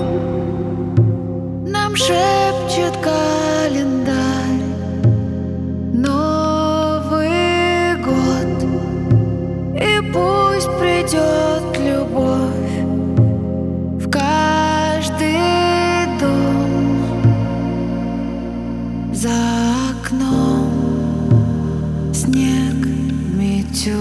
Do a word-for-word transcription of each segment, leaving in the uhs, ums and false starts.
Нам шепчет календарь Новый год, и пусть придет любовь в каждый дом. За окном снег метет.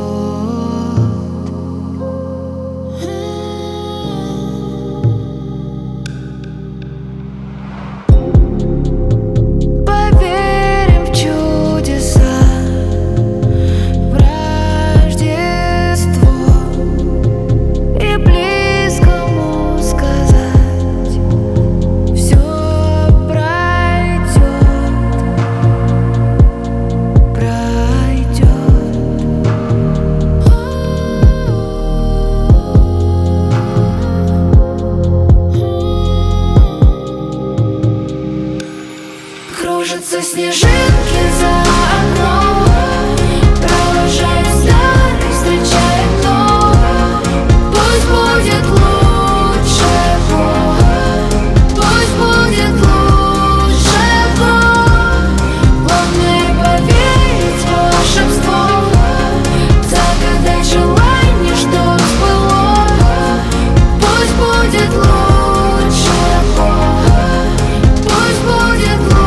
Кружатся снежинки за окном, провожает старый, встречает новый. Пусть будет лучше год, пусть будет лучше год. Главное поверить в волшебство, загадать желание, что сбылось. Пусть будет лучше год, пусть будет лучше.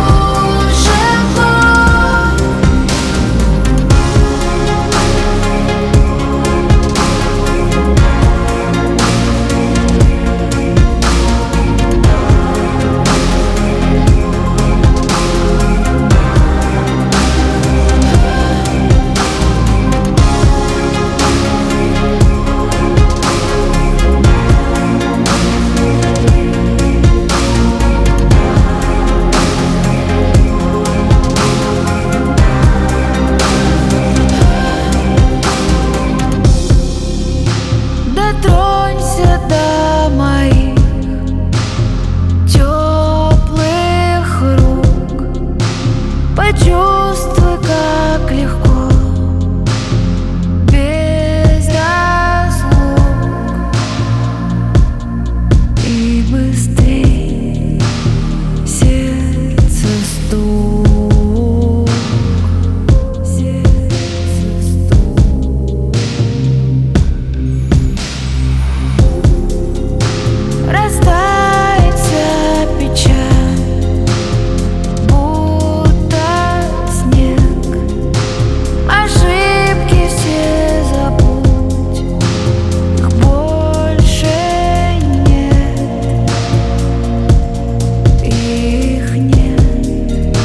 Дотронься до моих теплых рук, почувствуй, как легко, без разлук, и быстрей сердце стук, сердце стук. Растает вся печаль, будто снег. Ошибки все забудь, их больше нет, их нет.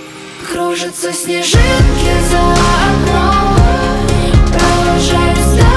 Кружатся снежинки за окном, провожает старый.